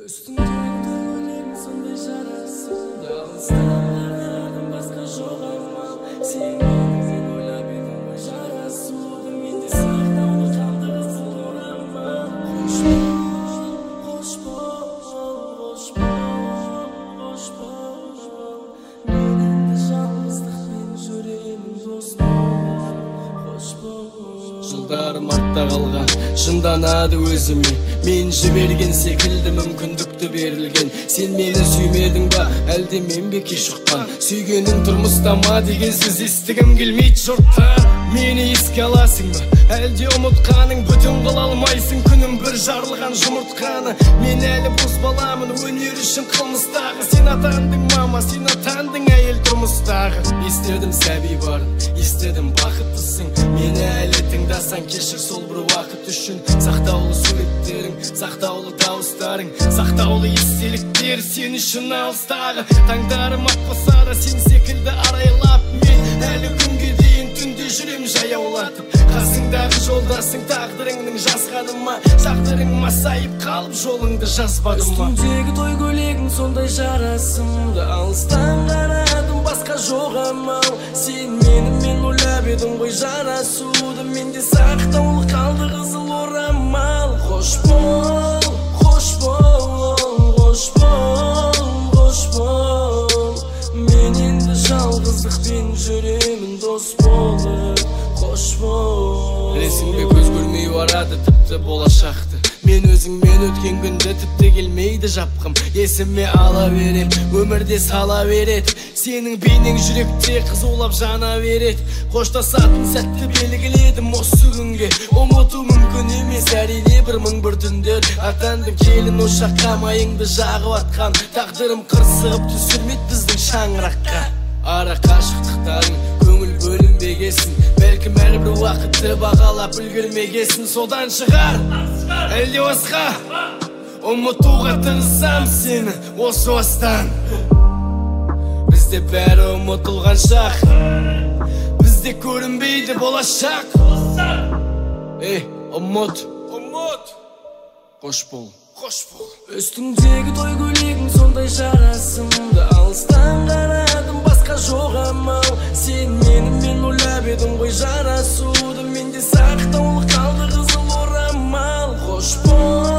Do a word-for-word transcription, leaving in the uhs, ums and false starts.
Üstümdeki duyguların sonunda jarasında Alstamlardan başka жоқ ama Sen beni oylap edin bu jarasıda Mende saqlandı kaldı kızıl orama Hoş bol, hoş bol, hoş bol, hoş bol Menin de жалғыздық мен жүремін дос бол, hoş bol Жылдарым артта қалған жынданады өзіме Мен жіберген секілді мүмкіндікті берілген Сен мені сүймедің ба, әлде мен бе кеш ұққан Сүйгенің тұрмыста ма деген сөз естігім келмейді жұрттан Мені еске аласың ба, әлде ұмытқаның Бүтін қыла алмайсың күнім бір жарылған жұмыртқаны Мен әлі бос баламын өнер үшін қылмыстағы Сен атандың мама, сен атандың әйел тұрмыстағы Естедім сәби барын, естедім бақыттысың Мені әлі тыңдасаң кешір сол бір уақыт үшін Сақтаулы суреттерің, сақтаулы дауыстарың Сақтаулы естеліктер сен үшін алыстағы Таңдарым атпаса да сен секілді арайлап Мен әлі күнге дейін түнде жүрем жаяулатып Қасыңдағы жолдасың тағдырыңның жазғаны ма Тағдырың масайып қалып жолыңды жазбадым ма Үстімдегі той көйлегің сондай жарасымды Алыстан қарадым басқа жоқ амал Сен мені мен ойлап едің ғой жарасуды Менде сақтаулы қалды қызыл орамал Қош бол, қош бол, қош бол, қош бол Мен енді жалғыздықпен жүремін дос болып Қош бол Білесің бе көз көрмей барады тіпті болашақты Мен өзіңмен өткен күнді тіпті келмейді жапқым Есіме ала берем, өмірде сала береді Сенің бейнең жүректе қызулап жана береді Қоштасатын сәтті белгіледім осы күнге Ұмыту мүмкін емес әрине бір мың бір түндер Атандым келін ошаққа майыңды жағып атқан Тағдырым қырсығып түсірмет біздің шаңыраққа Ара қашықтықтарың көңіл бөлінбегесін Бәлкім әрбір уақытты бағалап үлгермегесін Содан шығар, әлде осқа Ұмытуға тырысам сені осы остан Бізде бәрі ұмытылған шақ Бізде көрінбейді болашақ Ей, ұмыт, ұмыт Қош бол, қош бол Үстіңдегі той көйлегің сондай жарасымды Алыстан қарадым басқа жоқ амал Сен мені мен ойлап едің ғой жарасуды Менде сақтаулы қалды қызыл орамал Қош бол